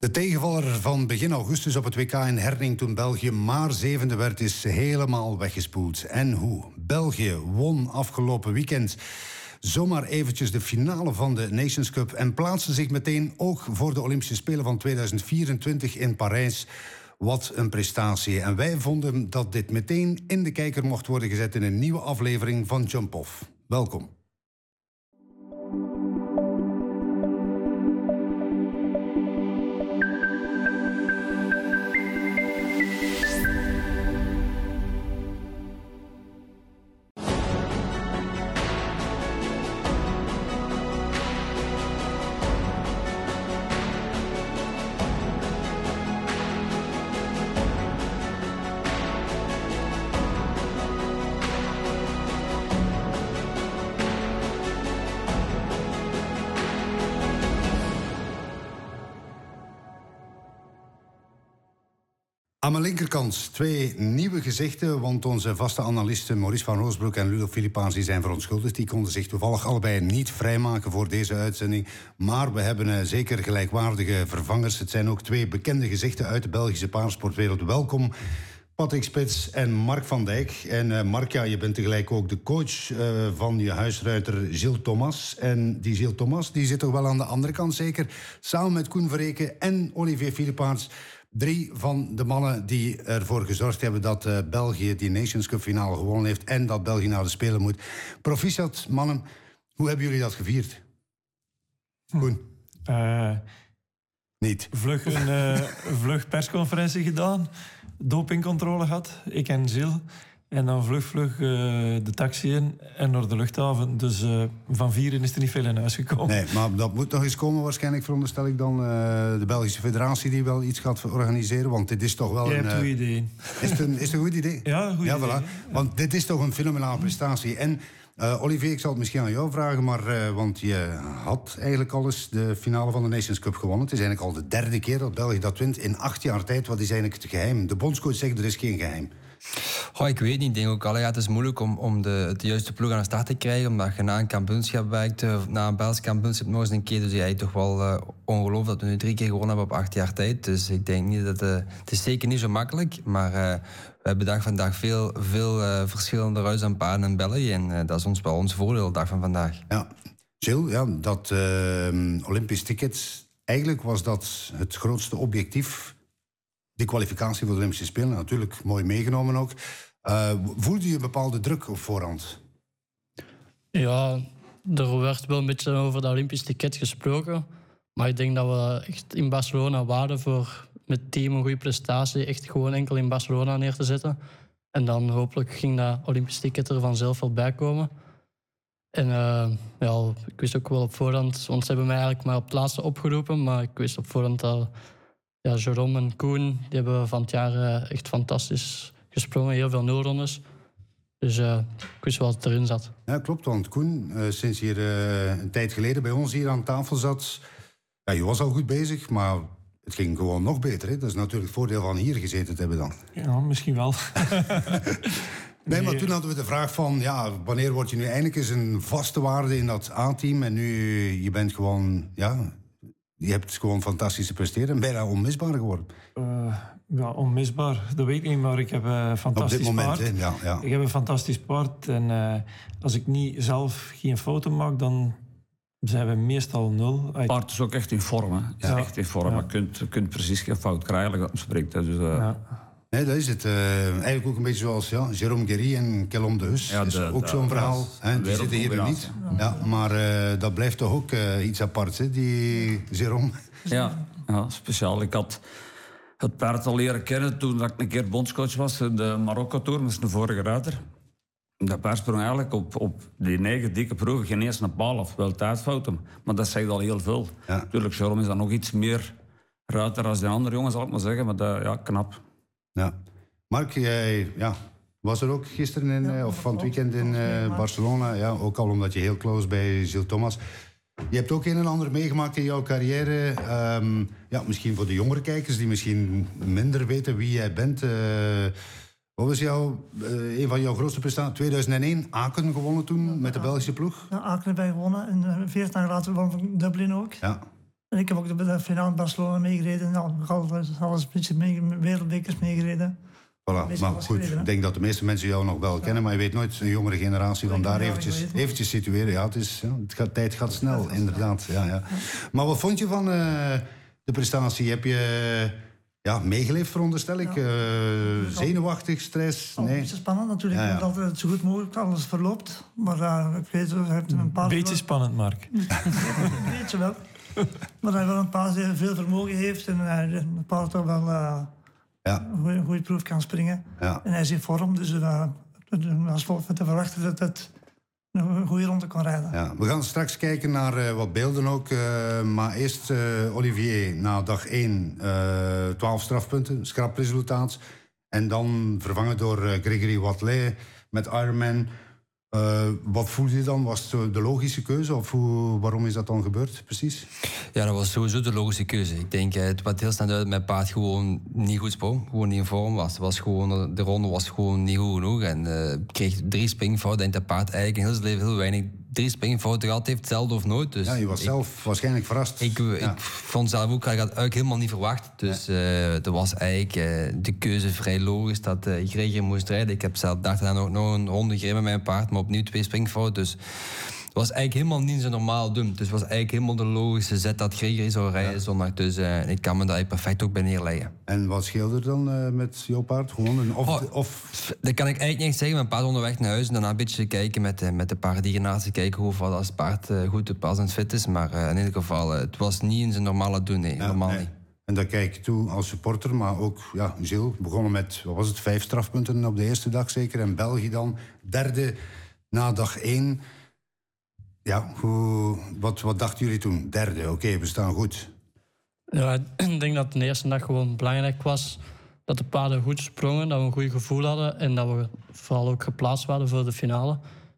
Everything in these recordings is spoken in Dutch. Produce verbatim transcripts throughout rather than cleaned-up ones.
De tegenvaller van begin augustus op het W K in Herning toen België maar zevende werd is helemaal weggespoeld. En hoe? België won afgelopen weekend zomaar eventjes de finale van de Nations Cup en plaatste zich meteen ook voor de Olympische Spelen van tweeduizend vierentwintig in Parijs. Wat een prestatie. En wij vonden dat dit meteen in de kijker mocht worden gezet in een nieuwe aflevering van Jump Off. Welkom. Aan mijn linkerkant twee nieuwe gezichten, want onze vaste analisten Maurice van Roosbroek en Ludo Filipaans die zijn verontschuldigd. Die konden zich toevallig allebei niet vrijmaken voor deze uitzending. Maar we hebben uh, zeker gelijkwaardige vervangers. Het zijn ook twee bekende gezichten uit de Belgische paardensportwereld. Welkom, Patrick Spits en Mark van Dijk. En uh, Mark, ja, je bent tegelijk ook de coach uh, van je huisruiter Gilles Thomas. En die Gilles Thomas die zit toch wel aan de andere kant zeker, samen met Koen Verreken en Olivier Filipaans. Drie van de mannen die ervoor gezorgd hebben dat uh, België die Nations Cup finale gewonnen heeft en dat België naar de Spelen moet. Proficiat, mannen. Hoe hebben jullie dat gevierd? Koen? Uh, Niet. Vlug een uh, vlug persconferentie gedaan. Dopingcontrole gehad. Ik en Gilles. En dan vlug, vlug uh, de taxi in en naar de luchthaven. Dus uh, van vieren is er niet veel in huis gekomen. Nee, maar dat moet nog eens komen waarschijnlijk, veronderstel ik dan. Uh, de Belgische federatie die wel iets gaat organiseren. Want dit is toch wel Jij een... hebt uh, goede ideeën. Is het een, is het een goed idee? Ja, een goed ja, idee. Voilà. Want dit is toch een fenomenale prestatie. En uh, Olivier, ik zal het misschien aan jou vragen, maar uh, want je had eigenlijk al eens de finale van de Nations Cup gewonnen. Het is eigenlijk al de derde keer dat België dat wint in acht jaar tijd. Wat is eigenlijk het geheim? De bondscoach zegt er is geen geheim. Goh, ik weet niet. Ik denk ook al, ja, het is moeilijk om, om de, de juiste ploeg aan de start te krijgen. Omdat je na een kampioenschap werkt, na een Belgisch kampioenschap nog eens een keer. Dus ja, het is toch wel uh, ongelooflijk dat we nu drie keer gewonnen hebben op acht jaar tijd. Dus ik denk niet dat... Uh, het is zeker niet zo makkelijk. Maar uh, we hebben dag vandaag veel, veel uh, verschillende ruis aan paarden in België. En uh, dat is ons wel ons voordeel, de dag van vandaag. Ja, Gilles, ja, dat uh, Olympisch ticket... Eigenlijk was dat het grootste objectief... Die kwalificatie voor de Olympische Spelen, natuurlijk mooi meegenomen ook. Uh, voelde je een bepaalde druk op voorhand? Ja, er werd wel een beetje over dat Olympisch ticket gesproken. Maar ik denk dat we echt in Barcelona waren voor met het team een goede prestatie. Echt gewoon enkel in Barcelona neer te zetten. En dan hopelijk ging dat Olympisch ticket er vanzelf wel bij komen. En uh, ja, ik wist ook wel op voorhand, want ze hebben mij eigenlijk maar op het laatste opgeroepen. Maar ik wist op voorhand dat... Ja, Jérôme en Koen die hebben van het jaar uh, echt fantastisch gesprongen. Heel veel nulrondes. Dus uh, ik wist wel dat het erin zat. Ja, klopt. Want Koen, uh, sinds hier uh, een tijd geleden bij ons hier aan tafel zat... Ja, je was al goed bezig, maar het ging gewoon nog beter. Hè? Dat is natuurlijk het voordeel van hier gezeten te hebben dan. Ja, misschien wel. Nee, maar toen hadden we de vraag van... Ja, wanneer word je nu eindelijk eens een vaste waarde in dat A-team? En nu, je bent gewoon... Ja, je hebt gewoon fantastisch gepresteerd en bijna onmisbaar geworden. Uh, ja, onmisbaar, dat weet ik niet, maar ik heb een fantastisch Op dit moment, paard. Hè? Ja, ja. Ik heb een fantastisch paard en uh, als ik niet zelf geen foto maak, dan zijn we meestal nul. Het paard is ook echt in vorm, hè. Is Ja. echt in vorm. Ja. Je kunt, kunt precies geen fout krijgen als het spreekt. Dus, uh, Ja. Nee, dat is het. Uh, eigenlijk ook een beetje zoals ja, Jérôme Guéry en Kelom de Hus. Ja, is de- ook de- zo'n verhaal. ja, Hè, die zitten hier nu niet. Ja, maar uh, dat blijft toch ook uh, iets aparts, hè, die Jérôme. ja, ja, speciaal. Ik had het paard al leren kennen toen ik een keer bondscoach was. De Marokko-tour, met zijn vorige ruiter. Dat paard sprong eigenlijk op, op die negen dikke proeven geen eens een paal af. Wel tijdfouten, maar dat zegt al heel veel. Ja. Natuurlijk, Jérôme is dan nog iets meer ruiter als de andere jongens, zal ik maar zeggen. Maar dat, ja, knap. Ja. Mark, jij ja, was er ook gisteren in, Ja, of van het weekend in volgens mij, uh, maar- Barcelona. Ja, ook al omdat je heel close bij Gilles Thomas. Je hebt ook een en ander meegemaakt in jouw carrière. Um, ja, misschien voor de jongere kijkers die misschien minder weten wie jij bent. Uh, wat was jouw, uh, een van jouw grootste prestaties? tweeduizend één, Aken gewonnen toen met de Belgische ploeg. Ja, Aken bij gewonnen en uh, veertien jaar later won van Dublin ook. Ja. En ik heb ook de, de finale in Barcelona meegereden. Nou, alles, alles een beetje mee, wereldbekers meegereden. Voilà, maar goed, ik denk dat de meeste mensen jou nog wel kennen, maar je weet nooit, een jongere generatie van daar eventjes, eventjes situeren. Ja, het is, ja, het gaat, tijd gaat snel, inderdaad. Ja, ja. Maar wat vond je van uh, de prestatie? Heb je ja, meegeleefd, veronderstel ik? Ja. Uh, zenuwachtig, stress? Nee. Het is spannend natuurlijk, ja, ja. omdat het zo goed mogelijk alles verloopt. Maar uh, ik weet, we hebben een paar... Beetje spannend, Mark. Een beetje wel. Maar hij wel een paar die veel vermogen heeft en uh, een paar toch wel... Uh, Ja. Een goede proef kan springen. Ja. En hij is in vorm, dus uh, als we te verwachten dat het een goede ronde kan rijden. Ja. We gaan straks kijken naar uh, wat beelden ook. Uh, maar eerst uh, Olivier, na dag één, uh, twaalf strafpunten, schrapresultaat. En dan vervangen door uh, Gregory Wathelet met Ironman. Uh, wat voelde je dan? Was het de logische keuze? Of hoe, waarom is dat dan gebeurd, precies? Ja, dat was sowieso de logische keuze. Ik denk, het wat heel snel uit mijn paard gewoon niet goed sprong. Gewoon niet in vorm was. was gewoon, de ronde was gewoon niet goed genoeg. En uh, kreeg drie springfouten. Ik denk dat paard eigenlijk in heel zijn leven heel weinig drie springfouten gehad heeft. Zelden of nooit. Dus ja, je was ik, zelf waarschijnlijk verrast. Ik, ja. ik vond zelf ook, ik had het eigenlijk helemaal niet verwacht. Dus uh, er was eigenlijk uh, de keuze vrij logisch dat uh, Gregor moest rijden. Ik heb zelf daarna nog, nog een ronde gereden met mijn paard, maar opnieuw twee springfouten. Dus het was eigenlijk helemaal niet zo normaal doen. Dus het was eigenlijk helemaal de logische zet dat Gregor zou rijden ja. zondag. Dus uh, ik kan me daar perfect ook bij neerleggen. En wat scheelde er dan uh, met jouw paard? Gewoon een of, oh, of... Dat kan ik eigenlijk niet echt zeggen. Mijn paard onderweg naar huis en daarna een beetje kijken met, uh, met de paarden die ernaast kijken hoe als het paard uh, goed te pas en fit is. Maar uh, in ieder geval, uh, het was niet in zijn normale doen. Nee, ja, normaal nee. niet. En daar kijk ik toe als supporter, maar ook ja, Gilles. Begonnen met, wat was het, vijf strafpunten op de eerste dag zeker. En België dan, derde na dag één. Ja, hoe, wat, wat dachten jullie toen? Derde, oké, okay, we staan goed. Ja, ik denk dat de eerste dag gewoon belangrijk was dat de paarden goed sprongen, dat we een goed gevoel hadden en dat we vooral ook geplaatst waren voor de finale.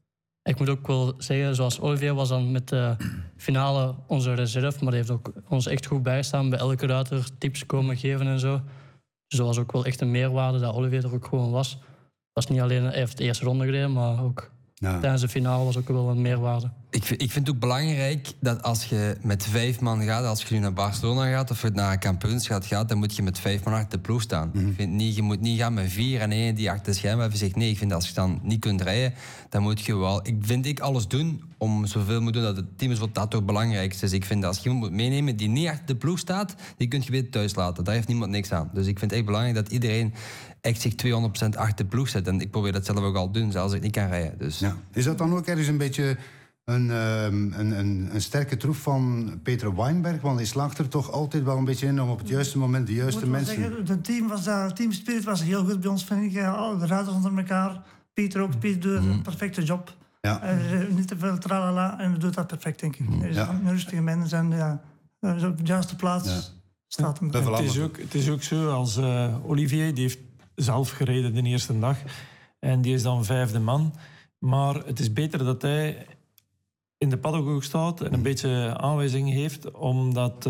Ik moet ook wel zeggen, zoals Olivier was dan met de finale onze reserve, maar hij heeft ook ons echt goed bijgestaan bij elke ruiter, tips komen geven en zo. Dus dat was ook wel echt een meerwaarde dat Olivier er ook gewoon was. Het was niet alleen, hij heeft de eerste ronde gereden, maar ook ja. tijdens de finale was ook wel een meerwaarde. Ik vind, ik vind het ook belangrijk dat als je met vijf man gaat, als je nu naar Barcelona gaat of je naar een kampioenschap gaat, dan moet je met vijf man achter de ploeg staan. Mm-hmm. Ik vind niet, je moet niet gaan met vier en één die achter de schermen even zegt nee. Ik vind dat als je dan niet kunt rijden, dan moet je wel, ik vind ik alles doen om zoveel moet doen dat het team is wat dat toch belangrijk is. Dus ik vind dat als je iemand moet meenemen die niet achter de ploeg staat, die kun je weer thuis laten. Daar heeft niemand niks aan. Dus ik vind het echt belangrijk dat iedereen echt zich tweehonderd procent achter de ploeg zet. En ik probeer dat zelf ook al te doen, zelfs als ik niet kan rijden. Dus. Ja. Is dat dan ook ergens een beetje een, um, een, een, een sterke troef van Peter Weinberg? Want hij slaagt er toch altijd wel een beetje in om op het juiste moment de juiste mensen... Zeggen, de team was, uh, team spirit was heel goed bij ons, vind ik. Uh, de ruiters onder elkaar. Peter ook. Peter doet mm. een perfecte job. Ja. Uh, niet te veel tralala en doet dat perfect, denk ik. Hij is ja. een rustige mens en ja, op de juiste plaats ja. staat hem. Het is, ook, het is ook zo, als uh, Olivier, die heeft zelf gereden de eerste dag. En die is dan vijfde man. Maar het is beter dat hij in de paddock ook staat en een beetje aanwijzing heeft, omdat uh,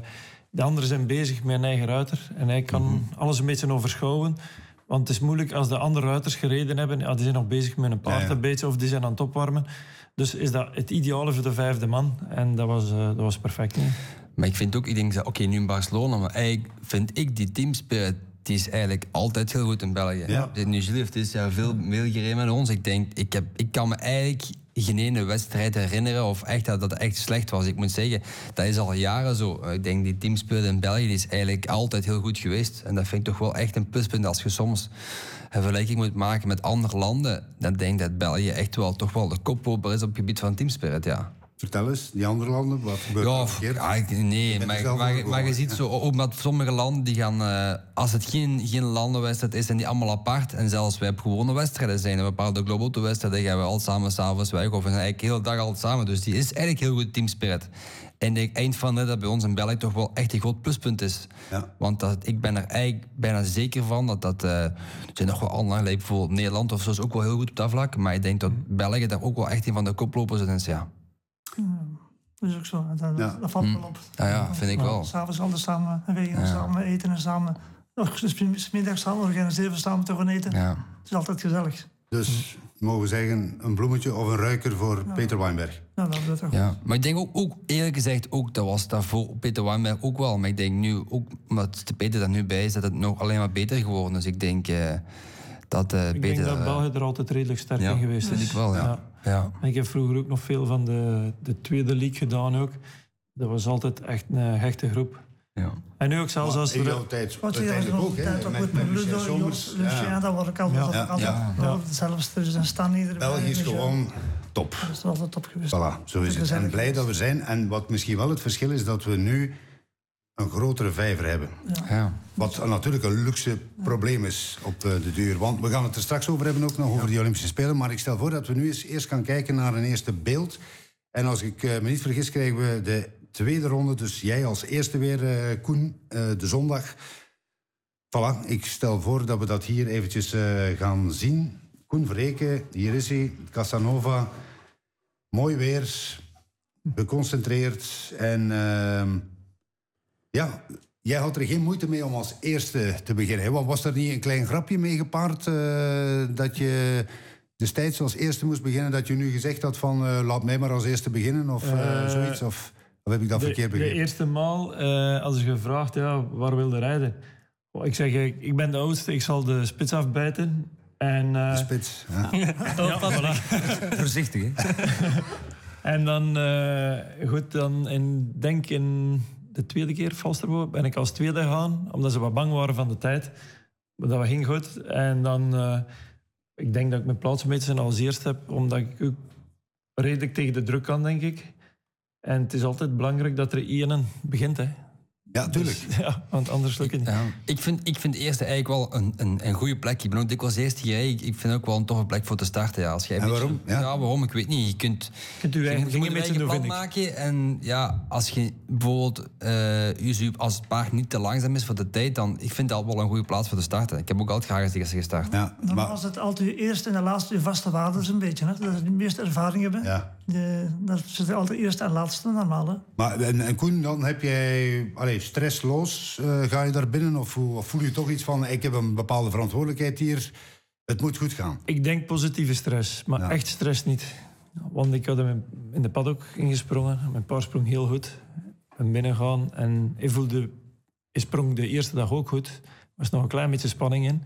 de anderen zijn bezig met een eigen ruiter. En hij kan mm-hmm. alles een beetje overschouwen. Want het is moeilijk als de andere ruiters gereden hebben. Ja, die zijn nog bezig met een paard ja, ja. een beetje, of die zijn aan het opwarmen. Dus is dat het ideale voor de vijfde man. En dat was, uh, dat was perfect. Nee? Maar ik vind ook, ik denk, oké, okay, nu in Barcelona, maar eigenlijk vind ik die teamspirit, die is eigenlijk altijd heel goed in België. Ja. Nu Gilles heeft dit jaar veel, veel gereden met ons. Ik denk, ik, heb, ik kan me eigenlijk geen ene wedstrijd herinneren of echt dat dat echt slecht was. Ik moet zeggen, dat is al jaren zo. Ik denk, die teamspirit in België die is eigenlijk altijd heel goed geweest. En dat vind ik toch wel echt een pluspunt als je soms een vergelijking moet maken met andere landen. Dan denk ik dat België echt wel toch wel de koploper is op het gebied van teamspirit, ja. Vertel eens, die andere landen, wat gebeurt er? Ja, ja, nee, maar, maar, maar je ziet zo, ook met sommige landen, die gaan, uh, als het geen, geen landenwedstrijd is, zijn die allemaal apart. En zelfs wij op gewone wedstrijden zijn, bepaalde globale wedstrijden, gaan we al samen s'avonds weg, of eigenlijk de hele dag al samen. Dus die is eigenlijk heel goed teamspirit. En ik eind van het dat bij ons in België toch wel echt een groot pluspunt is. Ja. Want dat, ik ben er eigenlijk bijna zeker van dat dat... Uh, er zijn nog wel andere, like bijvoorbeeld Nederland of zo, is ook wel heel goed op dat vlak. Maar ik denk dat België daar ook wel echt een van de koplopers in is, ja. Ja, dat is ook zo. Dat, ja. dat valt wel op. Ja, ja, vind ik wel. S'avonds altijd samen wegen, ja. samen eten en samen... Of middags samen organiseren, samen te gaan eten. Ja. Het is altijd gezellig. Dus mogen we zeggen, een bloemetje of een ruiker voor ja. Peter Wijnberg. Ja, dat doet toch ja, maar ik denk ook, ook, eerlijk gezegd, ook, dat was daarvoor Peter Wijnberg ook wel. Maar ik denk nu, ook omdat de Peter er nu bij is, dat het nog alleen maar beter geworden is. Dus ik denk uh, dat uh, ik Peter... denk dat België er altijd redelijk sterk ja, in geweest is. Ik wel, ja. Ja. Ja. Ik heb vroeger ook nog veel van de, de tweede league gedaan ook. Dat was altijd echt een hechte groep. Ja. En nu ook zelfs als... In jouw tijd Wat je uiteindelijk ook, tijd ook met Ludo, Jos, Lucien, dat was ook altijd ja. altijd Ja. ja. hetzelfde. Dus dan staan iedereen. België is gewoon top. Dat is altijd top geweest. Voilà, zo is het. En blij dat we zijn. En wat misschien wel het verschil is, dat we nu een grotere vijver hebben. Ja. Ja. Wat natuurlijk een luxe probleem is op de duur. Want we gaan het er straks over hebben, ook nog over die Olympische Spelen. Maar ik stel voor dat we nu eens eerst gaan kijken naar een eerste beeld. En als ik me niet vergis, krijgen we de tweede ronde. Dus jij als eerste weer, uh, Koen, uh, de zondag. Voilà, ik stel voor dat we dat hier eventjes uh, gaan zien. Koen Verreken, hier is hij, Casanova. Mooi weer, geconcentreerd. En uh, ja, jij had er geen moeite mee om als eerste te beginnen. Want was er niet een klein grapje mee gepaard uh, dat je destijds als eerste moest beginnen, dat je nu gezegd had van uh, laat mij maar als eerste beginnen of uh, uh, zoiets? Of, of heb ik dat de, verkeerd begrepen? De eerste maal, uh, als je gevraagd, ja, waar wilde rijden? Ik zeg, ik ben de oudste, ik zal de spits afbijten. En, uh, de spits, ja. ja, voilà. Voorzichtig, hè? En dan, uh, goed, dan in, denk in de tweede keer, Falsterbo, ben ik als tweede gegaan, omdat ze wat bang waren van de tijd. Maar dat ging goed. En dan, uh, ik denk dat ik mijn plaatsmeters als eerste heb, omdat ik ook redelijk tegen de druk kan, denk ik. En het is altijd belangrijk dat er één begint, hè. Ja, tuurlijk. Dus, ja, want anders lukt het niet. Ja, ik, vind, ik vind eerste eigenlijk wel een, een, een goede plek. Ik ben ook dikwijls eerst hier. Ik, ik vind ook wel een toffe plek voor te starten. Ja. Als jij en beetje, waarom? Ja. ja, waarom? Ik weet niet. Je kunt, kunt u je, eigen, je moet een een eigen plan maken. En ja, als je bijvoorbeeld uh, als het paard niet te langzaam is voor de tijd, dan ik vind dat wel een goede plaats voor te starten. Ik heb ook altijd graag als eerste gestart. Ja, Normaal maar... is het altijd je eerste en de laatste je vaste waarden een beetje. Hè? Dat is de meeste ervaring hebben. Ja. De, dat zit altijd eerste en laatste normaal. Hè? Maar en, en Koen, dan heb jij allez, stressloos, uh, ga je daar binnen? Of, of voel je toch iets van, ik heb een bepaalde verantwoordelijkheid hier, het moet goed gaan? Ik denk positieve stress, maar ja. echt stress niet. Want ik had hem in de paddock ingesprongen, mijn paard sprong heel goed. Ik ben binnengegaan en ik voelde, hij sprong de eerste dag ook goed. Er was nog een klein beetje spanning in.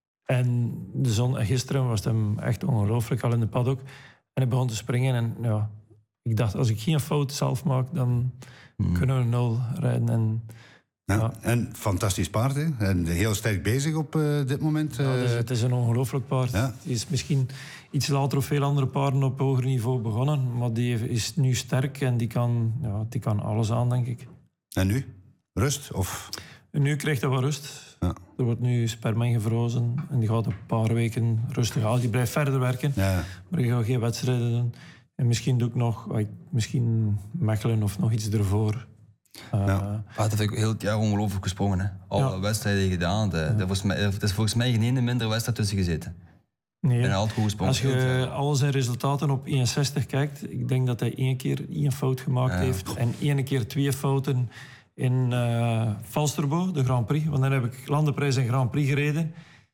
En de zon, en gisteren was het hem echt ongelooflijk al in de paddock. En hij begon te springen en ja, ik dacht, als ik geen fout zelf maak, dan hmm. kunnen we nul rijden. En, ja, ja. En fantastisch paard, hè? En heel sterk bezig op uh, dit moment. Uh... Ja, dus het is een ongelooflijk paard. Ja. Die is misschien iets later of veel andere paarden op hoger niveau begonnen, maar die is nu sterk en die kan, ja, die kan alles aan, denk ik. En nu? Rust? Of... En nu krijgt hij wat rust. Ja. Er wordt nu sperma ingevrozen en die gaat een paar weken rustig aan. Die blijft verder werken, ja. maar die gaat geen wedstrijden doen. En misschien doe ik nog, misschien Mechelen of nog iets ervoor. Uh, ja. Dat heb ik heel het jaar ongelooflijk gesprongen. Hè. Alle ja. wedstrijden gedaan. De, ja. Er is, er is volgens mij geen ene minder wedstrijd tussen gezeten. Nee. En altijd goed gesprongen. Als je al zijn resultaten op eenenzestig kijkt, ik denk dat hij één keer één fout gemaakt ja. heeft en één keer twee fouten in uh, Falsterbo, de Grand Prix. Want dan heb ik landenprijs en Grand Prix gereden.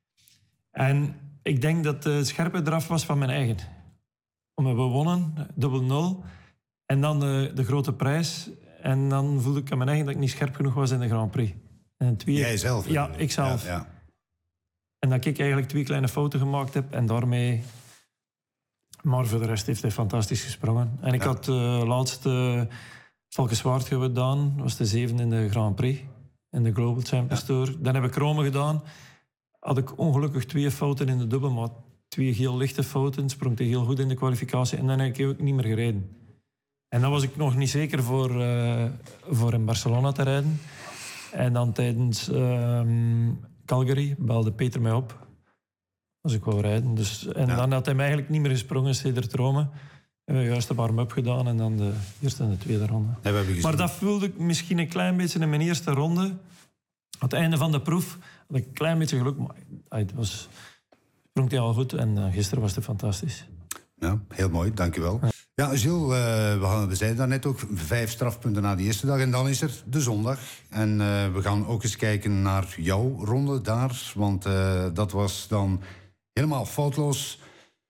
En ik denk dat de scherpe eraf was van mijn eigen. We hebben gewonnen, dubbel nul. En dan de, de grote prijs. En dan voelde ik aan mijn eigen dat ik niet scherp genoeg was in de Grand Prix. En twee... Jij zelf? Ja, ik zelf. Ja, ja. En dat ik eigenlijk twee kleine fouten gemaakt heb. En daarmee... Maar voor de rest heeft hij fantastisch gesprongen. En ik ja. had uh, laatst uh, Valkenswaard gedaan. Dat was de zevende in de Grand Prix. In de Global Champions ja. Tour. Dan heb ik Rome gedaan. Had ik ongelukkig twee fouten in de dubbel. Maar twee heel lichte fouten. Sprong hij heel goed in de kwalificatie. En dan heb ik ook niet meer gereden. En dan was ik nog niet zeker voor, uh, voor in Barcelona te rijden. En dan tijdens uh, Calgary belde Peter mij op. Als ik wou rijden. Dus, en ja. dan had hij mij eigenlijk niet meer gesprongen, sedert Rome. We hebben juist een warm-up gedaan en dan de eerste en de tweede ronde. Ja, maar dat voelde ik misschien een klein beetje in mijn eerste ronde. Aan het einde van de proef had ik een klein beetje geluk. Maar het was, sprong hij al goed en uh, gisteren was het fantastisch. Ja, heel mooi, dankjewel. Ja. Ja, Gilles, uh, we, gaan, we zeiden daarnet ook vijf strafpunten na de eerste dag. En dan is er de zondag. En uh, we gaan ook eens kijken naar jouw ronde daar. Want uh, dat was dan helemaal foutloos.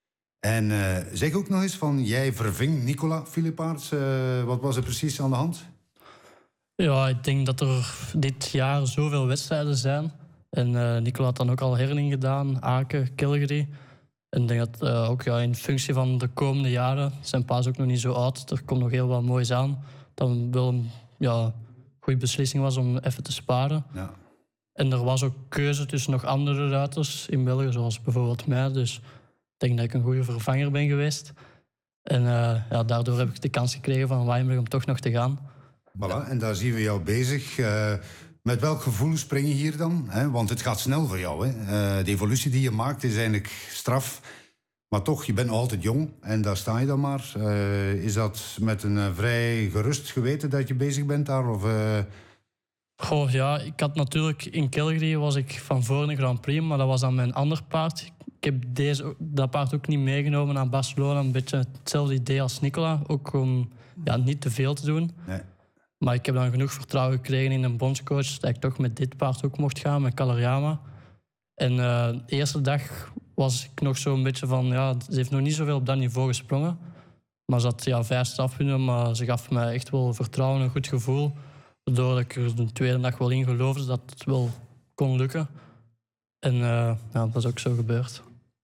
En uh, zeg ook nog eens van, jij verving Nicolas Philippaerts. Uh, wat was er precies aan de hand? Ja, ik denk dat er dit jaar zoveel wedstrijden zijn. En uh, Nicolas had dan ook al herning gedaan, Aken, Calgary. En ik denk dat uh, ook ja, in functie van de komende jaren, zijn pa is ook nog niet zo oud, er komt nog heel wat moois aan, dat wel een ja, goede beslissing was om even te sparen. Ja. En er was ook keuze tussen nog andere ruiters in België, zoals bijvoorbeeld mij. Dus ik denk dat ik een goede vervanger ben geweest. En uh, ja, daardoor heb ik de kans gekregen van Wijnberg om toch nog te gaan. Voilà, en daar zien we jou bezig. Uh, met welk gevoel spring je hier dan? Hè? Want het gaat snel voor jou. Hè? Uh, de evolutie die je maakt is eigenlijk straf. Maar toch, je bent nog altijd jong en daar sta je dan maar. Uh, is dat met een uh, vrij gerust geweten dat je bezig bent daar? Of, uh... Goh, ja, ik had natuurlijk in Calgary was ik van voor een Grand Prix, maar dat was dan mijn ander paard. Ik heb deze, dat paard ook niet meegenomen naar Barcelona. Een beetje hetzelfde idee als Nicolas. Ook om ja, niet te veel te doen. Nee. Maar ik heb dan genoeg vertrouwen gekregen in een bondscoach dat ik toch met dit paard ook mocht gaan, met Kalerjama. En uh, de eerste dag was ik nog zo'n beetje van, ja, ze heeft nog niet zoveel op dat niveau gesprongen. Maar ze had ja, vijf strafpunten, maar ze gaf mij echt wel vertrouwen en een goed gevoel. Waardoor ik er de tweede dag wel in geloofde dat het wel kon lukken. En uh, ja, dat is ook zo gebeurd.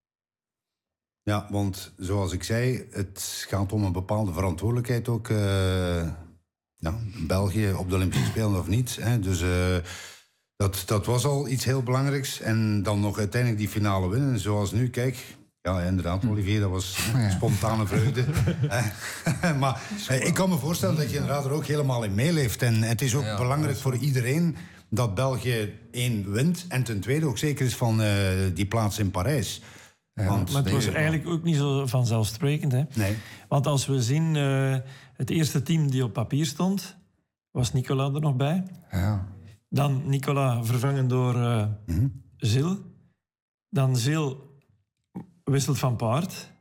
Ja, want zoals ik zei, het gaat om een bepaalde verantwoordelijkheid ook. Uh, ja, België op de Olympische Spelen of niet. Hè. Dus uh, dat, dat was al iets heel belangrijks. En dan nog uiteindelijk die finale winnen. Zoals nu, kijk... Ja, inderdaad, Olivier, dat was ja. spontane vreugde. Maar eh, ik kan me voorstellen dat je inderdaad er ook helemaal in meeleeft. En het is ook ja, belangrijk voor iedereen dat België één wint. En ten tweede ook zeker is van uh, die plaats in Parijs. Ja, Want, maar het was eigenlijk ook niet zo vanzelfsprekend. Hè? Nee. Want als we zien, uh, het eerste team die op papier stond, was Nicolas er nog bij. Ja. Dan Nicolas vervangen door uh, mm-hmm. Gilles. Dan Gilles wisselt van paard.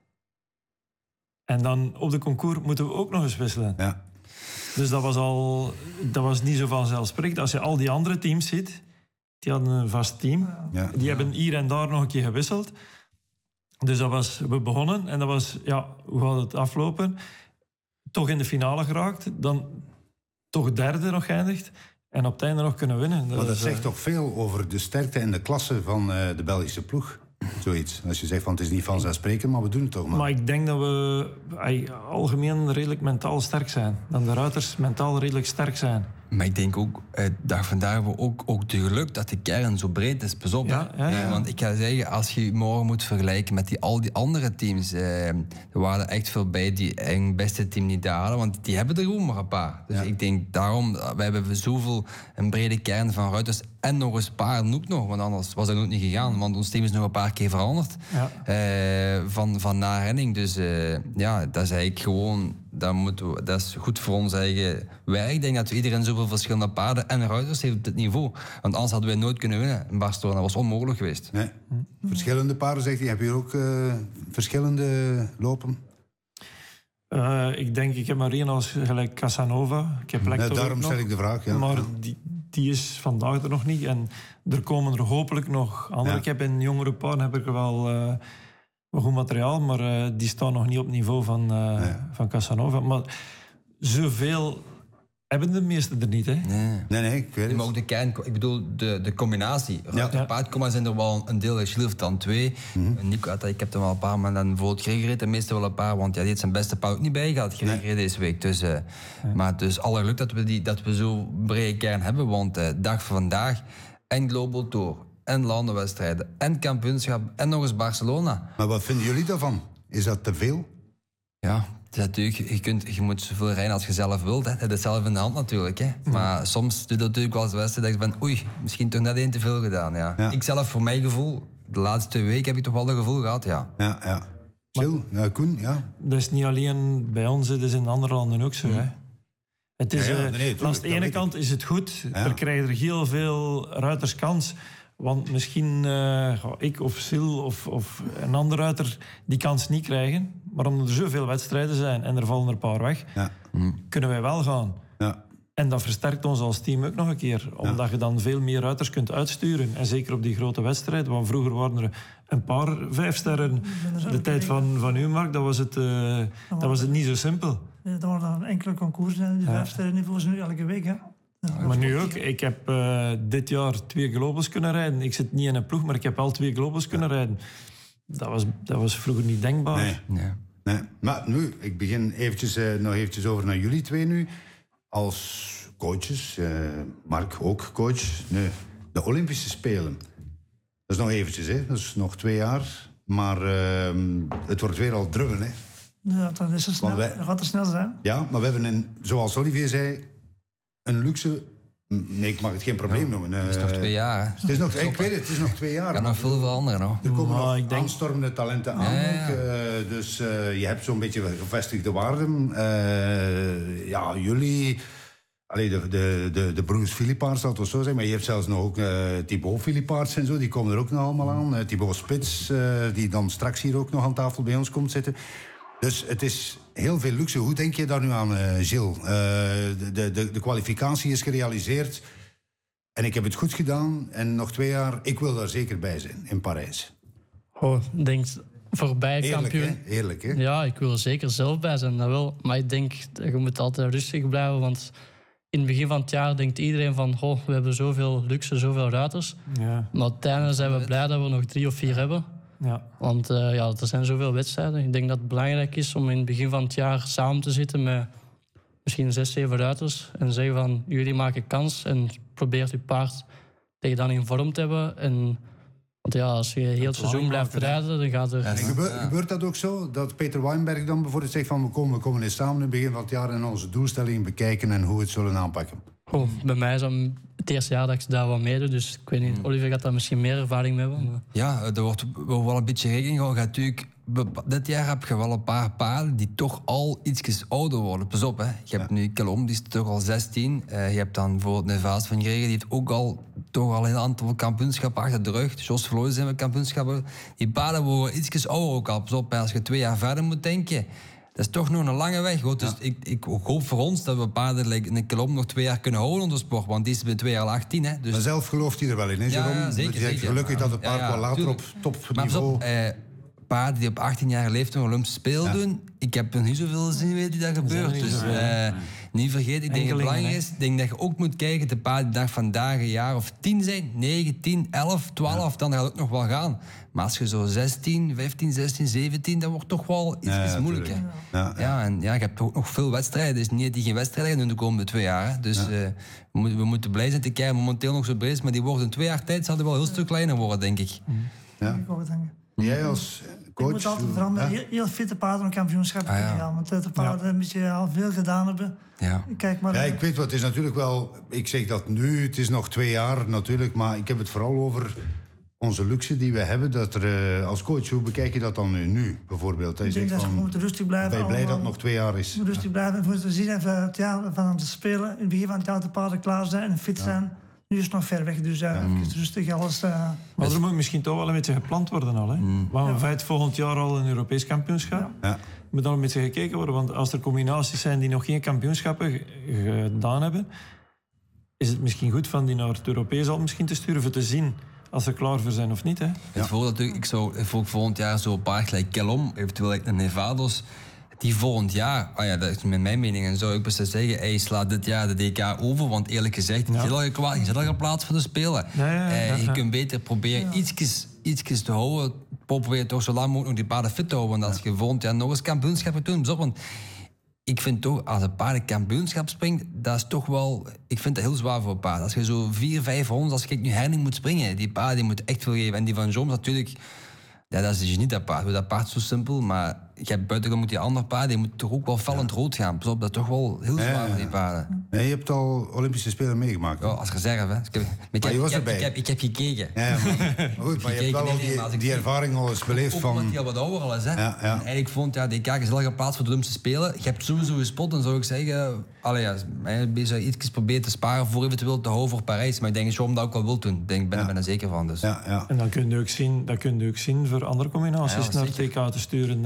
En dan op de concours moeten we ook nog eens wisselen. Ja. Dus dat was al... Dat was niet zo vanzelfsprekend. Als je al die andere teams ziet, die hadden een vast team. Ja. Die hebben hier en daar nog een keer gewisseld. Dus dat was... We begonnen en dat was... Ja, hoe gaat het aflopen? Toch in de finale geraakt. Dan toch derde nog geëindigd. En op het einde nog kunnen winnen. Dat maar dat is, zegt uh, toch veel over de sterkte en de klasse van uh, de Belgische ploeg? Zoiets. Als je zegt van het is niet vanzelfsprekend, maar we doen het toch maar. Maar ik denk dat we ay, algemeen redelijk mentaal sterk zijn. Dat de ruiters mentaal redelijk sterk zijn. Maar ik denk ook, eh, dat vandaag we ook, ook de geluk dat de kern zo breed is. Pas op. Ja, ja, ja. Want ik ga zeggen, als je morgen moet vergelijken met die, al die andere teams, eh, er waren er echt veel bij die een beste team niet halen, want die hebben er gewoon maar een paar. Dus ja. ik denk daarom, we hebben zoveel een brede kern van ruiters en nog eens paarden ook nog, want anders was dat ook niet gegaan. Want ons team is nog een paar keer veranderd ja. eh, van, van na-renning. Dus uh, ja, dat is eigenlijk gewoon, dat, moeten we, dat is goed voor ons eigen werk. Ik denk dat iedereen zoveel verschillende paarden en ruiters heeft op dit niveau. Want anders hadden wij nooit kunnen winnen in Barcelona. Dat was onmogelijk geweest. Nee. Hm. Verschillende paarden, zegt hij. Heb je hier ook uh, verschillende lopen? Uh, ik denk, ik heb maar één als gelijk Casanova. Ik heb nee, daarom stel ik de vraag, ja. Maar die, die is vandaag er nog niet. En er komen er hopelijk nog andere. Ja. Ik heb in jongere paarden heb ik er wel, uh, wel goed materiaal, maar uh, die staan nog niet op het niveau van, uh, nee. van Casanova. Maar zoveel hebben de meesten er niet, hè? Nee, nee, nee ik weet het. Maar ook de kern, ik bedoel, de, de combinatie. Ja. De paardkomma zijn er wel een deel geschilft dan twee. Mm-hmm. Nico, ik heb er wel een paar, maar dan bijvoorbeeld Gregory, meestal wel een paar, want ja, die heeft zijn beste paard ook niet bijgehad, Gregory, nee. deze week. Dus, uh, ja. Maar het is alle geluk dat we, die, dat we zo'n brede kern hebben, want de uh, dag van vandaag, en Global Tour, en landenwedstrijden, en kampioenschap, en nog eens Barcelona. Maar wat vinden jullie daarvan? Is dat te veel? Ja, het is natuurlijk, je, kunt, je moet zoveel rijden als je zelf wilt. Hè. Het is zelf in de hand natuurlijk. Hè. Maar soms doe je natuurlijk wel eens de wedstrijd dat je bent, oei, misschien toch net één te veel gedaan. Ja. Ja. Ik zelf, voor mijn gevoel, de laatste twee weken heb ik toch wel dat gevoel gehad, ja. Ja, ja. Chill, ja, Koen, ja. Dat is niet alleen bij ons, het is in andere landen ook zo. Mm. Hè. Het is, ja, ja, nee, uh, langs de ene kant is het goed, ja. Er krijgen er heel veel ruiters kans. Want misschien uh, ik of Sil of, of een andere ruiter die kans niet krijgen. Maar omdat er zoveel wedstrijden zijn en er vallen er een paar weg, ja. mm. kunnen wij wel gaan. Ja. En dat versterkt ons als team ook nog een keer. Omdat ja. je dan veel meer ruiters kunt uitsturen. En zeker op die grote wedstrijden. Want vroeger waren er een paar vijfsterren. De tijd van, van u, Mark, dat was, het, uh, dat was het niet zo simpel. Ja, dat waren dan enkele concoursen. Die ja. vijfsterren niveaus nu elke week. Hè. Ja, maar nu ook. Ik heb uh, dit jaar twee globals kunnen rijden. Ik zit niet in een ploeg, maar ik heb al twee globals kunnen rijden. Dat was, dat was vroeger niet denkbaar. Nee. Nee. Nee. Maar nu, ik begin eventjes, uh, nog eventjes over naar jullie twee nu. Als coaches, uh, Mark ook coach, nee, de Olympische Spelen. Dat is nog eventjes, hè? Dat is nog twee jaar. Maar uh, het wordt weer al drukken, hè? Ja, dat is er snel. Wij, dat gaat er snel zijn. Ja, maar we hebben, een, zoals Olivier zei, een luxe... Nee, ik mag het geen probleem ja, noemen. Uh, het is nog twee jaar. Het is nog, ik weet het, het is nog twee jaar. Er kan nog veel veranderen. No? Er komen maar nog ik denk... aanstormende talenten aan. Ja, ja. Uh, dus uh, je hebt zo'n beetje gevestigde waarden. Uh, ja, jullie... Allee, de, de, de, de broers Philippaerts, zal het wel zo zijn. Maar je hebt zelfs nog ook uh, Thibaut Philippaerts en zo. Die komen er ook nog allemaal aan. Uh, Thibaut Spits, uh, die dan straks hier ook nog aan tafel bij ons komt zitten. Dus het is heel veel luxe. Hoe denk je daar nu aan, uh, Gilles? Uh, de, de, de kwalificatie is gerealiseerd. En ik heb het goed gedaan. En nog twee jaar, ik wil daar zeker bij zijn, in Parijs. Oh, ik denk voorbij Eerlijk, kampioen. Hè? Eerlijk, hè? Ja, ik wil er zeker zelf bij zijn, dat wel. Maar ik denk, je moet altijd rustig blijven. Want in het begin van het jaar denkt iedereen van... Oh, we hebben zoveel luxe, zoveel ruiters. Ja. Maar uiteindelijk zijn we blij dat we nog drie of vier hebben. Ja. Want uh, ja, er zijn zoveel wedstrijden. Ik denk dat het belangrijk is om in het begin van het jaar samen te zitten met misschien zes, zeven ruiters en zeggen van jullie maken kans en probeert je paard tegen dan in vorm te hebben. En, want ja, als je heel het seizoen blijft rijden, dan gaat er... En gebeurt, gebeurt dat ook zo? Dat Peter Weinberg dan bijvoorbeeld zegt van we komen, we komen eens samen in het begin van het jaar en onze doelstelling bekijken en hoe we het zullen aanpakken? Oh, bij mij is dat het eerste jaar dat ik daar wat meedoe, dus ik weet niet, Olivier gaat daar misschien meer ervaring mee hebben. Maar... Ja, er wordt wel een beetje rekening gehouden. Natuurlijk, dit jaar heb je wel een paar paarden die toch al iets ouder worden. Pas op, hè. Je hebt ja. nu Calom, die is toch al zestien. Uh, je hebt dan bijvoorbeeld Nevaas van Gregen, die heeft ook al toch al een aantal kampioenschappen achter de rug. Jos Verlooy zijn met kampioenschappen. Die paarden worden iets ouder ook al. Pas op, als je twee jaar verder moet denken... Dat is toch nog een lange weg. Hoor. Dus ja. ik, ik hoop voor ons dat we paarden like een Calom nog twee jaar kunnen houden onder sport. Want die is bij twee jaar achttien. Hè. Dus... Maar zelf gelooft hij er wel in, hè, Jerome? Ja, zeker, je zegt zeker. gelukkig dat het paard ja, ja, wel later tuurlijk. op topniveau... Maar eh, paarden die op achttienjarige leeftijd een Olympische Spelen ja. doen... Ik heb er niet zoveel zin in die dat gebeurt. Dat dus uh, niet vergeten, ik denk dat het belangrijk is... Ik denk dat je ook moet kijken, de paarden die vandaag een jaar of tien zijn... negen, tien, elf, twaalf, ja. dan gaat het ook nog wel gaan. Maar als je zo zestien, vijftien, zestien, zeventien... dat wordt toch wel iets ja, ja, moeilijk. Hè? Ja, ja. ja, en ja, je hebt ook nog veel wedstrijden. Het is niet dat die geen wedstrijden doen de komende twee jaar. Hè. Dus ja. uh, we, we moeten blij zijn te kijken. Momenteel nog zo breed is, maar die worden in twee jaar tijd... zal die wel een heel stuk kleiner worden, denk ik. Ja. Jij als... Coach, je moet altijd veranderen. Ja? Heel fitte paarden om kampioenschap te ah, ja. gaan. Want de paarden ja. moet je al veel gedaan hebben. Ja. Kijk maar. Ja, ik weet wat. Het is natuurlijk wel... Ik zeg dat nu, het is nog twee jaar natuurlijk. Maar ik heb het vooral over onze luxe die we hebben. Dat er, als coach, hoe bekijk je dat dan nu, nu bijvoorbeeld? Ik denk dat van, je moet rustig blijven. Ben je blij dat het nog twee jaar is? Je moet rustig blijven. Voor te zien even het jaar van te spelen. In het begin van het jaar de paarden klaar zijn en fit ja. zijn. Nu is het nog ver weg, dus uh, ja. even rustig alles... Uh... Maar er moet misschien toch wel een beetje gepland worden al. Hè? Mm. Want in ja. feite volgend jaar al een Europees kampioenschap. Ja. Ja. Er moet al een beetje gekeken worden, want als er combinaties zijn die nog geen kampioenschappen g- gedaan hebben, is het misschien goed van die naar het Europees al misschien te sturen, voor te zien als ze klaar voor zijn of niet. Hè? Ja. Het voorbeeld, ik zou volgend jaar zo'n paard gelijk Calom, eventueel een Nevados... Die volgend jaar, oh ja, dat is met mijn mening, en zou ik best zeggen, hij slaat dit jaar de D K over, want eerlijk gezegd, ja. je zit al gekwa- je zit al geplaatst voor de Spelen. Ja, ja, ja, uh, je ja. kunt beter proberen ja. ietsjes, ietsjes te houden, probeer toch zo lang mogelijk nog die paarden fit te houden, want als je volgend jaar nog eens kampioenschap gaat doen, want ik vind toch, als een paard een kampioenschap springt, dat is toch wel, ik vind dat heel zwaar voor een paard. Als je zo vier, vijf rondes, als ik nu Herning moet springen, die paarden die moeten echt veel geven, en die van Joms natuurlijk, ja, dat is dus niet dat paard. Dat paard is zo simpel, maar je hebt buitengewoon moet die andere paarden, die moeten toch ook wel vallend ja. rood gaan. Pas op, dat is toch wel heel zwaar voor die paarden. Ja, je hebt al Olympische Spelen meegemaakt. Ja, als reserve. Hè. Ik heb, ik heb, je was ik erbij. Ik heb, ik heb gekeken. Ja, maar, maar goed, maar je hebt wel al die, die ervaring al eens beleefd ook van... Ook omdat hij al wat ouder al is. Hè. Ja, ja. En eigenlijk vond ja, die kaak is heel geplaatst voor de Olympische Spelen. Je hebt sowieso gespot, dan zou ik zeggen... Allee, ja, ik zou iets proberen te sparen voor eventueel te houden voor Parijs. Maar ik denk dat je dat ook wel wil doen. Ik denk, ben ja. er ben zeker van. Dus. Ja, ja. En dan kun je ook zien, dat kun je ook zien voor andere combinaties ja, naar het T K te sturen. Dan,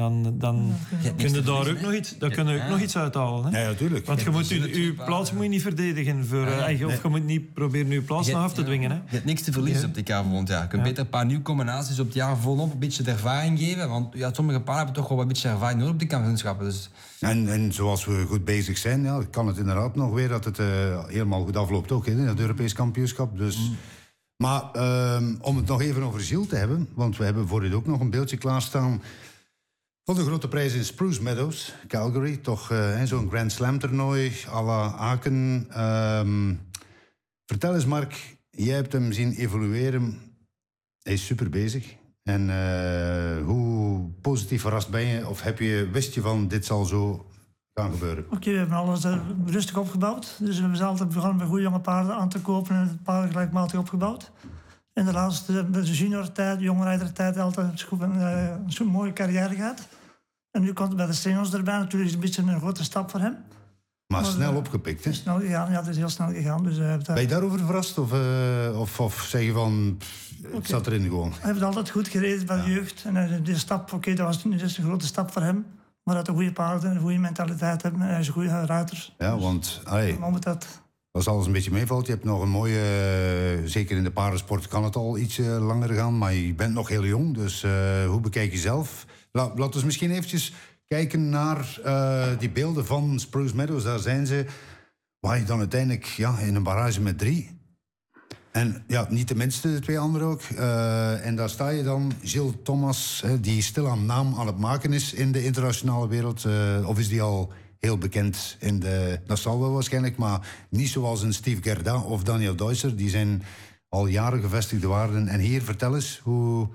dan Ja, kun je daar ook verliezen, nog iets, daar kun je ook Ja. nog iets uithalen. Hè? Ja, natuurlijk. Want je moet je, natuurlijk je super plaats moet je niet verdedigen. Voor, Ja, eh, of je moet niet proberen je plaats nog af te dwingen. Hè? Je hebt niks te verliezen op die jaar volgend jaar. Je kunt Ja. beter een paar nieuwe combinaties op het jaar volop een beetje de ervaring geven. Want ja, sommige paarden hebben toch wel een beetje ervaring nodig op die kampioenschappen. Dus En, en zoals we goed bezig zijn, ja, kan het inderdaad nog weer dat het uh, helemaal goed afloopt ook, hè, het Europees kampioenschap. Dus... Mm. Maar um, om het nog even over Gilles te hebben, want we hebben voor dit ook nog een beeldje klaarstaan van de grote prijs in Spruce Meadows, Calgary. Toch uh, zo'n Grand Slam toernooi à la Aken. Um, vertel eens, Mark, jij hebt hem zien evolueren. Hij is super bezig. En uh, hoe positief verrast ben je? Of heb je, wist je van dit zal zo gaan gebeuren? Oké, okay, we hebben alles uh, rustig opgebouwd. Dus we zijn altijd begonnen met goede jonge paarden aan te kopen en het paarden gelijkmatig opgebouwd. In de laatste de junior-tijd, de jongrijder-tijd, altijd een, uh, een mooie carrière gehad. En nu komt het bij de seniors erbij. Natuurlijk is het een beetje een grote stap voor hem. Maar, maar snel uh, opgepikt, hè? Snel gegaan, ja, het is heel snel gegaan. Dus, uh, ben je daarover verrast? Of, uh, of, of zeg je van, pff, het okay. zat erin gewoon? Hij heeft altijd goed gereden bij de ja. jeugd. En uh, die stap, oké, okay, dat was niet een grote stap voor hem. Maar dat hij goede paarden en een goede mentaliteit hebben. Hij is een goede ruiter. Ja, want... Allee, dus, dat... als alles een beetje meevalt, je hebt nog een mooie... Uh, zeker in de paardensport kan het al iets uh, langer gaan, maar je bent nog heel jong. Dus uh, hoe bekijk je zelf? La, laten we misschien eventjes kijken naar uh, die beelden van Spruce Meadows. Daar zijn ze, waar je dan uiteindelijk ja, in een barrage met drie... En ja, niet de minste, de twee anderen ook. Uh, en daar sta je dan, Gilles Thomas, hè, die stilaan naam aan het maken is in de internationale wereld. Uh, of is die al heel bekend in de... Dat zal wel waarschijnlijk, maar niet zoals een Steve Gerda of Daniel Deusser. Die zijn al jaren gevestigde waarden. En hier, vertel eens, hoe...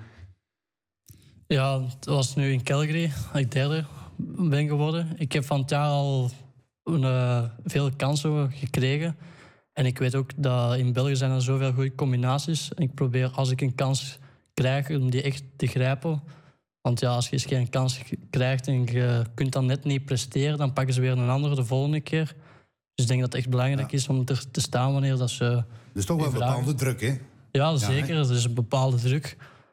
Ja, het was nu in Calgary, dat ik derde ben geworden. Ik heb van het jaar al uh, veel kansen gekregen. En ik weet ook dat in België zijn er zoveel goede combinaties. En ik probeer, als ik een kans krijg, om die echt te grijpen. Want ja, als je geen kans krijgt en je kunt dan net niet presteren, dan pakken ze weer een andere de volgende keer. Dus ik denk dat het echt belangrijk ja. is om er te staan wanneer dat ze... Dus toch wel een bepaalde druk, hè? Ja, zeker. Ja, er is een bepaalde druk.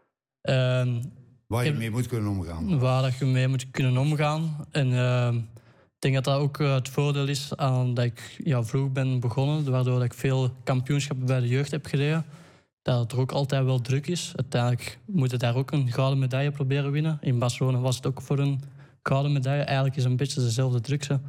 Um, waar je mee moet kunnen omgaan. Waar dat je mee moet kunnen omgaan. En... Uh, ik denk dat dat ook uh, het voordeel is aan dat ik ja, vroeg ben begonnen, waardoor ik veel kampioenschappen bij de jeugd heb gereden. Dat het er ook altijd wel druk is. Uiteindelijk moet je daar ook een gouden medaille proberen winnen. In Barcelona was het ook voor een gouden medaille. Eigenlijk is het een beetje dezelfde druk. Zo.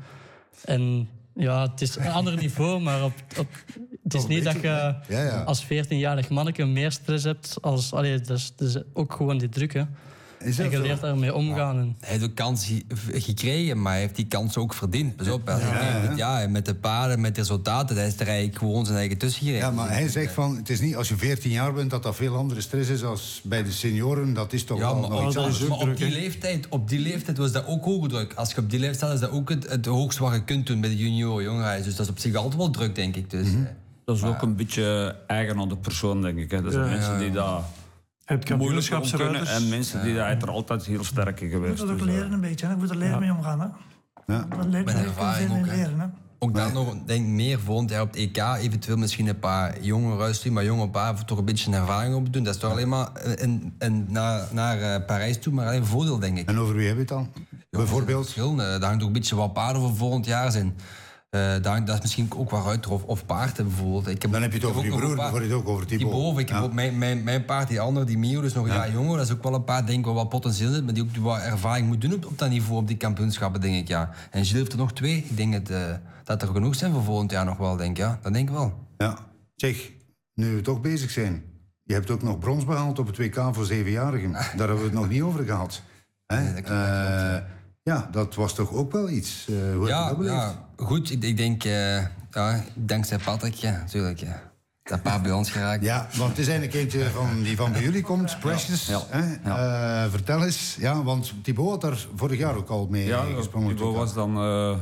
En ja, het is een ander niveau, maar op, op, het is niet dat je ja, ja. als veertienjarig manneke meer stress hebt als... Allee, dat is, dat is ook gewoon die druk, hè. En je leert daarmee omgaan. Ja, hij heeft de kans gekregen, maar hij heeft die kans ook verdiend. Pas op, ja, ja, ja. ja, met de paarden, met de resultaten, hij is er eigenlijk gewoon zijn eigen tussen gereden. Ja, maar hij zegt van, het is niet als je veertien jaar bent dat dat veel andere stress is als bij de senioren. Dat is toch ja, wel maar, nog iets anders. Maar op die, leeftijd, op die leeftijd was dat ook hoge druk. Als je op die leeftijd staat, is dat ook het, het hoogste wat je kunt doen bij de junioren, jongen. Dus dat is op zich altijd wel druk, denk ik. Dus, mm-hmm. Dat is maar, ook een beetje eigen aan de persoon, denk ik. Hè. Dat zijn ja, mensen die dat... Het moeilijk kunnen en mensen die ja. er altijd heel sterk in geweest. Je moet er ook leren een beetje, hè. Je moet er leren ja. mee omgaan. Hè. Ja. Dat leert je veel mee leren. Hè. Ook daar nog, denk ik, meer volgend jaar op het E K, eventueel misschien een paar jonge ruisten, maar jonge paar toch een beetje ervaring op doen. Dat is toch alleen maar een, een, naar, naar uh, Parijs toe, maar alleen een voordeel, denk ik. En over wie heb je het dan? Ja, bijvoorbeeld? Daar hangt ook een beetje wat paarden voor volgend jaar zijn. Uh, daar, dat is misschien ook wel ruiter of, of paarden bijvoorbeeld. Ik heb, dan heb je het over je broer, dan je het ook over Thibaut. Thibaut, ik heb ja. ook mijn, mijn, mijn paard, die andere, die Mio, dus nog een ja. jaar jonger. Dat is ook wel een paard, denk ik, wel wat potentieel zit, maar die ook wat ervaring moet doen op, op dat niveau, op die kampioenschappen, denk ik, ja. En Gilles heeft er nog twee. Ik denk dat, uh, dat er genoeg zijn voor volgend jaar nog wel, denk ik, ja. Dat denk ik wel. Ja. Zeg, nu we toch bezig zijn. Je hebt ook nog brons behaald op het W K voor zevenjarigen. Daar hebben we het nog niet over gehad. Hè? Nee, dat klopt, uh, dat klopt, ja. Ja, dat was toch ook wel iets. Uh, hoe ja, heb je dat beleefd? Ja, goed. Ik, ik denk, uh, ja, dankzij Patrick, ja, natuurlijk. Ja. Dat paard bij ons geraakt. Ja, want het is eigenlijk eentje van, die van bij jullie komt, Precious. Ja, ja. Hè? Ja. Uh, vertel eens, ja, want Thibaut had daar vorig jaar ook al mee ja, gesprongen. Thibaut was dan uh,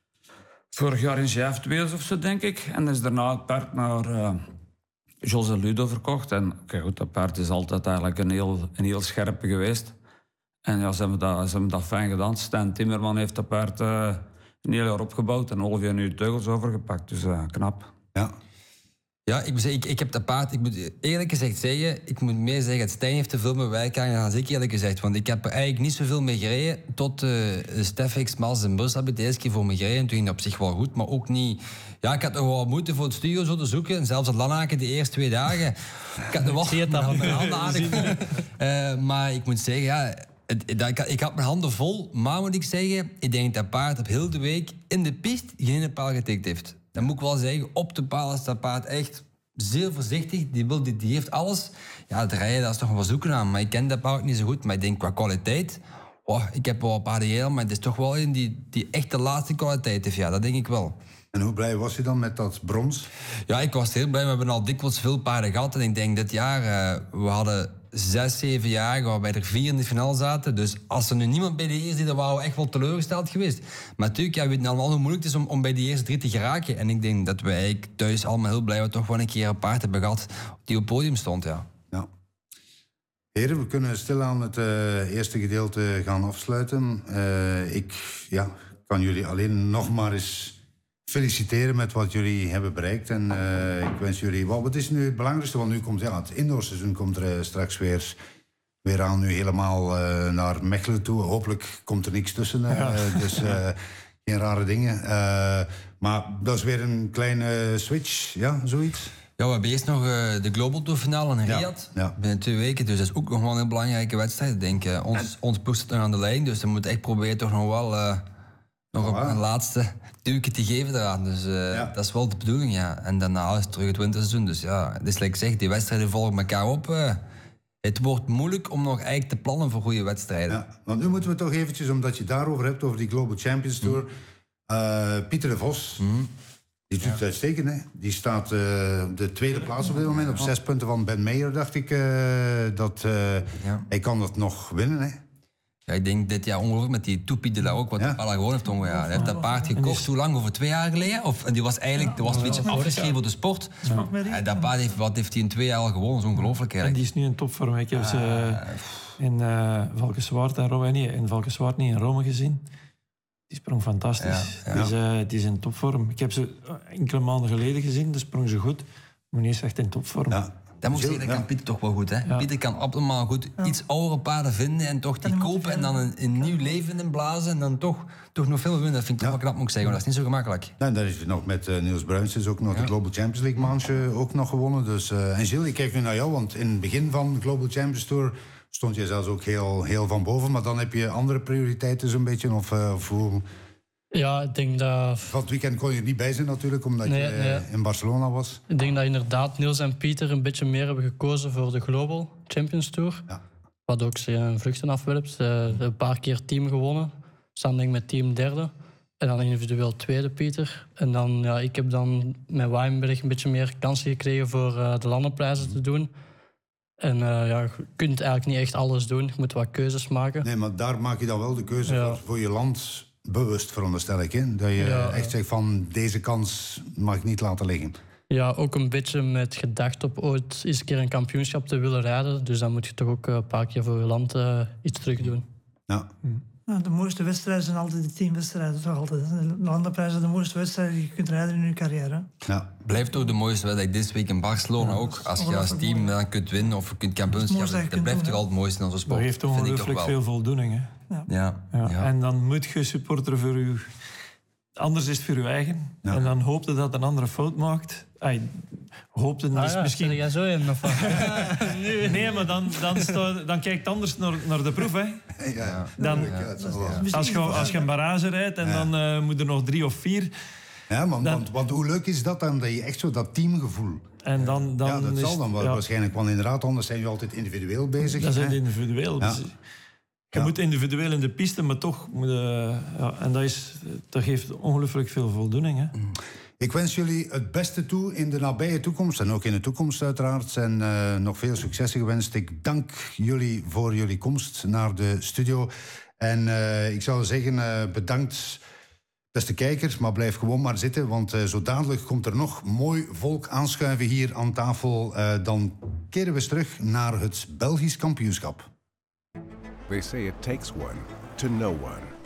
vorig jaar in Genève geweest of zo, denk ik. En is daarna het paard naar uh, José Ludo verkocht. En okay, goed, dat paard is altijd eigenlijk een heel, een heel scherpe geweest. En ja, ze hebben dat, ze hebben dat fijn gedaan. Stijn Timmerman heeft dat paard uh, een heel jaar opgebouwd en Olivier nu de teugels overgepakt. Dus uh, knap. Ja. Ja, ik, moet zeggen, ik, ik heb dat paard... Ik moet eerlijk gezegd zeggen... Ik moet meer zeggen, het Stijn heeft te veel met wijkhangen dan ik eerlijk gezegd. Want ik heb er eigenlijk niet zoveel mee gereden. Tot uh, Steffix, Mals en Brussel heb ik de eerste keer voor me gereden. Toen ging dat op zich wel goed, maar ook niet... Ja, ik had nog wel moeite voor het studio zo te zoeken. En zelfs het Lanaken de eerste twee dagen. Ik had nog wel... Zie je dat? Mijn handen aardig vol. Uh, maar ik moet zeggen, ja... Het, dat, ik, ik had mijn handen vol, maar moet ik zeggen... Ik denk dat paard op heel de week in de piste geen paal getikt heeft. Dat moet ik wel zeggen. Op de paal is dat paard echt zeer voorzichtig. Die, wil, die, die heeft alles. Ja, het rijden, dat is toch wel zoeken aan. Maar ik ken dat paard niet zo goed. Maar ik denk qua kwaliteit... Oh, ik heb wel een paar heel, maar het is toch wel een die, die echt de laatste kwaliteit heeft. Ja, dat denk ik wel. En hoe blij was je dan met dat brons? Ja, ik was heel blij. We hebben al dikwijls veel paarden gehad. En ik denk dit jaar... Uh, we hadden zes, zeven jaar waarbij er vier in de finale zaten. Dus als er nu niemand bij de eerste zit, dan waren we echt wel teleurgesteld geweest. Maar natuurlijk, ja, we weten allemaal hoe moeilijk het is om, om bij de eerste drie te geraken. En ik denk dat wij thuis allemaal heel blij waren toch wel een keer een paard hebben gehad die op het podium stond, ja. Ja. Heren, we kunnen stilaan het uh, eerste gedeelte gaan afsluiten. Uh, ik ja, kan jullie alleen nog maar eens feliciteren met wat jullie hebben bereikt. En uh, ik wens jullie... Well, wat is nu het belangrijkste? Want nu komt ja, het indoorseizoen komt er uh, straks weer, weer aan. Nu helemaal uh, naar Mechelen toe. Hopelijk komt er niks tussen. Uh, ja. Dus uh, geen rare dingen. Uh, maar dat is weer een kleine switch. Ja, zoiets. Ja, we hebben eerst nog uh, de Global Tour finale in Riyadh. Ja, ja. Binnen twee weken. Dus dat is ook nog wel een belangrijke wedstrijd. Ik denk, uh, ons, ons ploeg zit nog aan de lijn. Dus we moeten echt proberen toch nog wel... Uh, nog een, een laatste duwtje te geven eraan. Dus uh, ja. dat is wel de bedoeling, ja. En daarna is het terug het winterseizoen. Dus ja, het is like ik zeg, die wedstrijden volgen elkaar op. Uh, het wordt moeilijk om nog eigenlijk te plannen voor goede wedstrijden. Ja, want nu moeten we toch eventjes, omdat je daarover hebt, over die Global Champions Tour. Mm. Uh, Pieter de Vos, mm. die doet het ja. uitstekend, hè. Die staat uh, de tweede plaats op dit moment, op zes punten van Ben Meijer, dacht ik. Uh, dat, uh, ja. Hij kan dat nog winnen, hè. Ja, ik denk dit jaar ongelooflijk met die Toepie de la ook, wat ja. de Palagon heeft omgegaan. Hij heeft dat paard gekocht, hoe lang? Over twee jaar geleden? Of, en die was eigenlijk ja, was een beetje afgeschreven voor de sport. Ja. En dat paard heeft, wat heeft hij in twee jaar al gewonnen? Dat is ongelooflijk eigenlijk. En die is nu in topvorm. Ik heb ze uh, in uh, Valkenswaard en Rome, nee, in Valkenswaard niet, in Rome gezien. Die sprong fantastisch. Ja, ja. Die, is, uh, die is in topvorm. Ik heb ze enkele maanden geleden gezien, dus sprong ze goed. Maar nu is echt in topvorm. Ja. Dat moet ik zeggen, dat kan Pieter toch wel goed, hè? Ja. Pieter kan optimaal goed ja. iets oudere paarden vinden en toch die kopen en dan een, een nieuw leven in blazen en dan toch, toch nog veel winnen. Dat vind ik ja. toch wel knap, moet ik zeggen, want dat is niet zo gemakkelijk. Ja, en daar is het nog met uh, Niels Bruins, is ook nog ja. de Global Champions League manche ook nog gewonnen. Dus, uh, en Gilles, ik kijk nu naar jou, want in het begin van de Global Champions Tour stond je zelfs ook heel, heel van boven, maar dan heb je andere prioriteiten zo'n beetje, of, uh, of hoe... Ja, ik denk dat... Van het weekend kon je er niet bij zijn natuurlijk, omdat nee, je nee. in Barcelona was. Ik denk dat inderdaad Niels en Pieter een beetje meer hebben gekozen voor de Global Champions Tour. Ja. Wat ook zijn vluchten afwerpt. Ze hebben een paar keer team gewonnen. Staan denk ik met team derde. En dan individueel tweede, Pieter. En dan, ja, ik heb dan met Weinberg een beetje meer kansen gekregen voor uh, de landenprijzen te doen. En uh, ja, je kunt eigenlijk niet echt alles doen. Je moet wat keuzes maken. Nee, maar daar maak je dan wel de keuze ja. voor, voor je land... Bewust, veronderstel ik, hè? Dat je ja, echt zegt van deze kans mag ik niet laten liggen. Ja, ook een beetje met gedacht op ooit eens een keer een kampioenschap te willen rijden. Dus dan moet je toch ook een paar keer voor je land uh, iets terug doen. Ja. Ja, de mooiste wedstrijden zijn altijd de teamwedstrijden. Toch altijd. De landenprijzen, de mooiste wedstrijden die je kunt rijden in je carrière. Ja. Blijft ook de mooiste wedstrijd dit week in Barcelona ja, ook. Als je als team dan kunt winnen of je kunt kampioenschap, dat, dat blijft toch altijd het mooiste in onze sport. Dat heeft toch ongelooflijk veel voldoening, hè? Ja. Ja. Ja. Ja. En dan moet je supporter voor je... Anders is het voor je eigen. Ja. En dan hoop je dat een andere fout maakt. Ay, hoopte ah, is ja, misschien... jij zo in of nee. nee, maar dan, dan, sta, dan kijkt anders naar, naar de proef. Hè. Ja. Dan, ja, als, je, als je een barrage rijdt en ja. dan uh, moet er nog drie of vier... Ja, man, dan, want, want hoe leuk is dat dan, dat je echt zo dat teamgevoel... En dan, dan ja, dat is, zal dan wel, ja. waarschijnlijk. Want inderdaad, anders zijn je altijd individueel bezig. Dat is individueel. Ja. Dus, je ja. moet individueel in de piste, maar toch... Moet, uh, ja, en dat, is, dat geeft ongelooflijk veel voldoening. Hè. Mm. Ik wens jullie het beste toe in de nabije toekomst. En ook in de toekomst uiteraard. En uh, nog veel successen gewenst. Ik dank jullie voor jullie komst naar de studio. En uh, ik zou zeggen, uh, bedankt... Beste kijkers, maar blijf gewoon maar zitten, want uh, zo dadelijk komt er nog mooi volk aanschuiven hier aan tafel. Uh, dan keren we eens terug naar het Belgisch kampioenschap. They say it takes one to know one.